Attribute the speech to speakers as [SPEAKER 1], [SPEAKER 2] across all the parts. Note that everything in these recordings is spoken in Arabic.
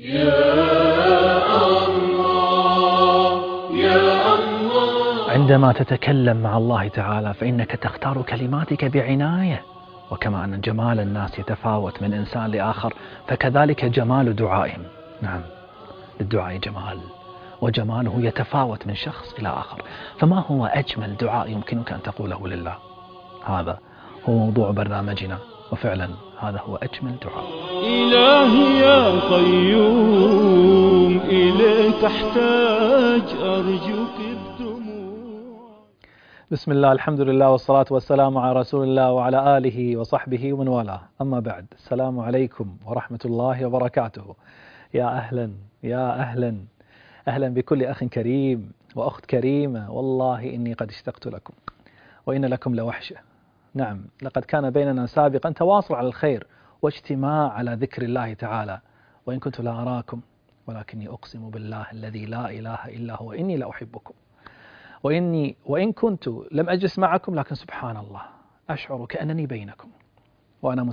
[SPEAKER 1] عندما تتكلم مع الله تعالى فإنك تختار كلماتك بعناية، وكما أن جمال الناس يتفاوت من إنسان لآخر فكذلك جمال دعائهم. نعم، للدعاء جمال، وجماله يتفاوت من شخص إلى آخر. فما هو أجمل دعاء يمكنك أن تقوله لله؟ هذا هو موضوع برنامجنا، وفعلا هذا هو أجمل دعاء.
[SPEAKER 2] إلهي يا قيوم إليك أحتاج أرجوك الدموع.
[SPEAKER 1] بسم الله، الحمد لله، والصلاة والسلام على رسول الله وعلى آله وصحبه ومن والاه. أما بعد، السلام عليكم ورحمة الله وبركاته. يا أهلا يا أهلا أهلا بكل أخ كريم وأخت كريمة، والله إني قد اشتقت لكم وإن لكم لوحشة. نعم، لقد كان بيننا سابقا تواصل على الخير واجتماع على ذكر الله تعالى، وإن كنت لا أراكم ولكني أقسم بالله الذي لا إله إلا هو إني لأحبكم، وإن كنت لم أجلس معكم، لكن سبحان الله أشعر كأنني بينكم، وأنا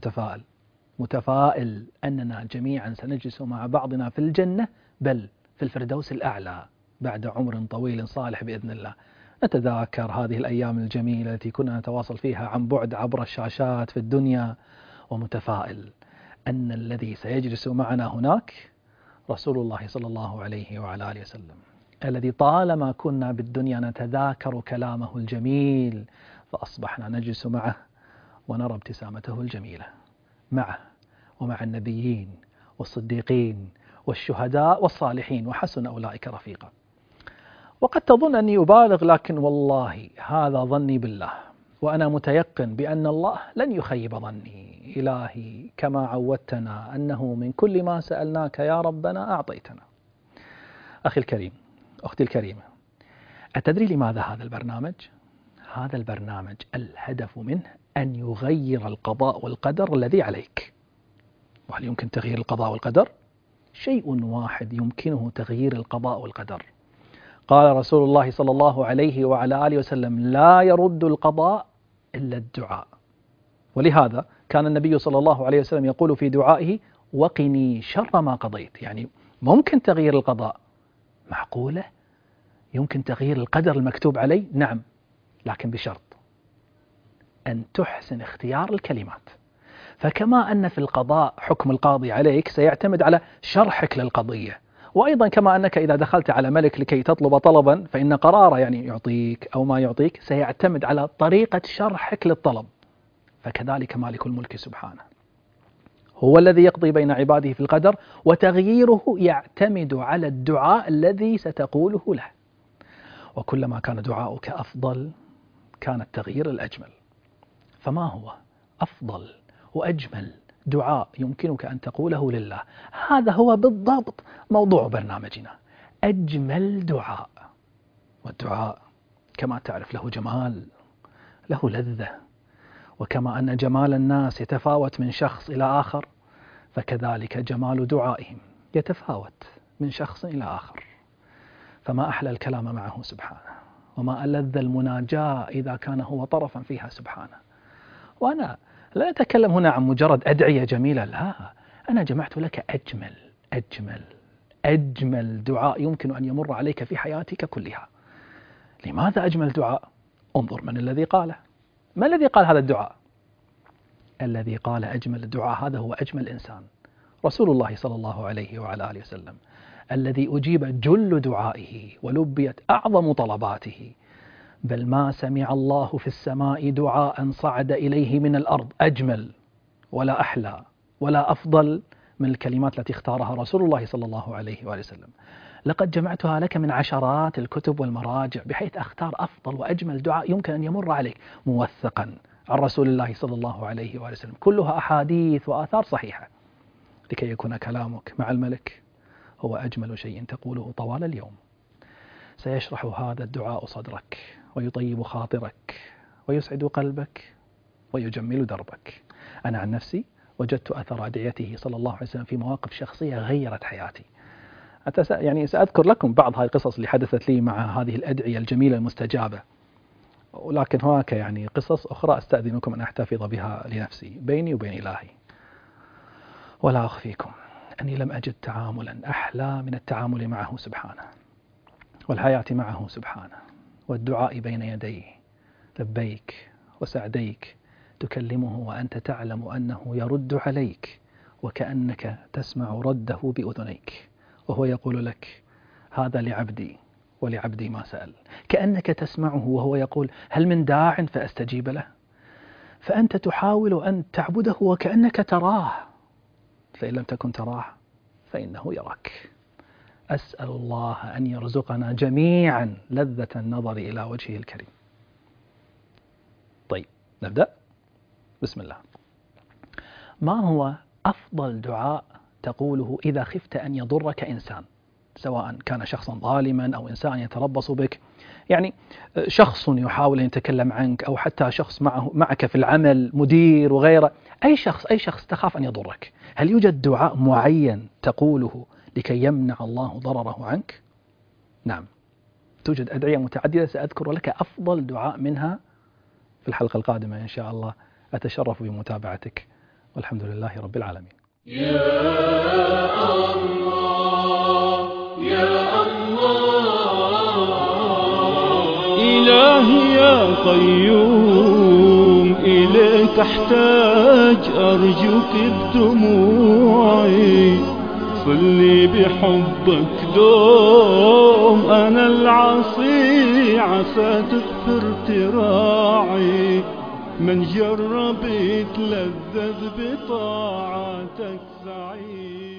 [SPEAKER 1] متفائل أننا جميعا سنجلس مع بعضنا في الجنة، بل في الفردوس الأعلى بعد عمر طويل صالح بإذن الله. نتذاكر هذه الأيام الجميلة التي كنا نتواصل فيها عن بعد عبر الشاشات في الدنيا، ومتفائل أن الذي سيجلس معنا هناك رسول الله صلى الله عليه وعلى آله وسلم، الذي طالما كنا بالدنيا نتذاكر كلامه الجميل، فأصبحنا نجلس معه ونرى ابتسامته الجميلة، معه ومع النبيين والصديقين والشهداء والصالحين، وحسن أولئك رفيقا. وقد تظن أني أبالغ، لكن والله هذا ظني بالله، وأنا متيقن بأن الله لن يخيب ظني. إلهي كما عودتنا أنه من كل ما سألناك يا ربنا أعطيتنا. أخي الكريم، أختي الكريمة، أتدري لماذا هذا البرنامج؟ هذا البرنامج الهدف منه أن يغير القضاء والقدر الذي عليك. وهل يمكن تغيير القضاء والقدر؟ شيء واحد يمكنه تغيير القضاء والقدر. قال رسول الله صلى الله عليه وعلى آله وسلم: لا يرد القضاء إلا الدعاء. ولهذا كان النبي صلى الله عليه وسلم يقول في دعائه: وقني شر ما قضيت. يعني ممكن تغيير القضاء، معقولة؟ يمكن تغيير القدر المكتوب علي؟ نعم، لكن بشرط أن تحسن اختيار الكلمات. فكما أن في القضاء حكم القاضي عليك سيعتمد على شرحك للقضية، وأيضا كما أنك إذا دخلت على ملك لكي تطلب طلبا فإن قراره يعني يعطيك أو ما يعطيك سيعتمد على طريقة شرحك للطلب، فكذلك مالك الملك سبحانه هو الذي يقضي بين عباده في القدر، وتغييره يعتمد على الدعاء الذي ستقوله له. وكلما كان دعاؤك أفضل كان التغيير الأجمل. فما هو أفضل وأجمل دعاء يمكنك أن تقوله لله؟ هذا هو بالضبط موضوع برنامجنا، أجمل دعاء. والدعاء كما تعرف له جمال، له لذة، وكما أن جمال الناس يتفاوت من شخص إلى آخر، فكذلك جمال دعائهم يتفاوت من شخص إلى آخر. فما أحلى الكلام معه سبحانه، وما ألذ المناجاة إذا كان هو طرفا فيها سبحانه. وأنا لا أتكلم هنا عن مجرد أدعية جميلة، لا، أنا جمعت لك أجمل دعاء يمكن أن يمر عليك في حياتك كلها. لماذا أجمل دعاء؟ انظر من الذي قاله. ما الذي قال هذا الدعاء؟ الذي قال أجمل الدعاء هذا هو أجمل إنسان، رسول الله صلى الله عليه وعلى آله وسلم، الذي أجيب جل دعائه ولبيت أعظم طلباته. بل ما سمع الله في السماء دعاء صعد إليه من الأرض أجمل ولا أحلى ولا أفضل من الكلمات التي اختارها رسول الله صلى الله عليه وآله وسلم. لقد جمعتها لك من عشرات الكتب والمراجع بحيث أختار أفضل وأجمل دعاء يمكن أن يمر عليك، موثقا عن رسول الله صلى الله عليه وآله وسلم، كلها أحاديث وآثار صحيحة، لكي يكون كلامك مع الملك هو أجمل شيء تقوله طوال اليوم. سيشرح هذا الدعاء صدرك، ويطيب خاطرك، ويسعد قلبك، ويجمل دربك. أنا عن نفسي وجدت أثر أدعيته صلى الله عليه وسلم في مواقف شخصية غيرت حياتي. يعني سأذكر لكم بعض هذه القصص اللي حدثت لي مع هذه الأدعية الجميلة المستجابة، ولكن هناك يعني قصص أخرى أستأذنكم أن أحتفظ بها لنفسي بيني وبين إلهي. ولا أخفيكم أني لم أجد تعاملا أحلى من التعامل معه سبحانه، والحياة معه سبحانه، والدعاء بين يديه لبيك وسعديك، تكلمه وأنت تعلم أنه يرد عليك وكأنك تسمع رده بأذنيك، وهو يقول لك هذا لعبدي ولعبدي ما سأل، كأنك تسمعه وهو يقول هل من داع فأستجيب له، فأنت تحاول أن تعبده وكأنك تراه، فإن لم تكن تراه فإنه يراك. أسأل الله أن يرزقنا جميعا لذة النظر إلى وجهه الكريم. طيب نبدأ. بسم الله. ما هو أفضل دعاء تقوله إذا خفت أن يضرك إنسان، سواء كان شخصا ظالما أو إنسان يتربص بك، يعني شخص يحاول أن يتكلم عنك، أو حتى شخص معك في العمل، مدير وغيره، أي شخص تخاف أن يضرك، هل يوجد دعاء معين تقوله لكي يمنع الله ضرره عنك؟ نعم، توجد أدعية متعددة سأذكر لك أفضل دعاء منها في الحلقة القادمة إن شاء الله. أتشرف بمتابعتك، والحمد لله رب العالمين.
[SPEAKER 2] يا الله يا الله، إلهي يا قيوم إليك أحتاج، أرجوك بدموعي صلي بحبك دوم، أنا العصي عسى تغفر تراعي، من جرب يتلذذ بطاعتك سعيد.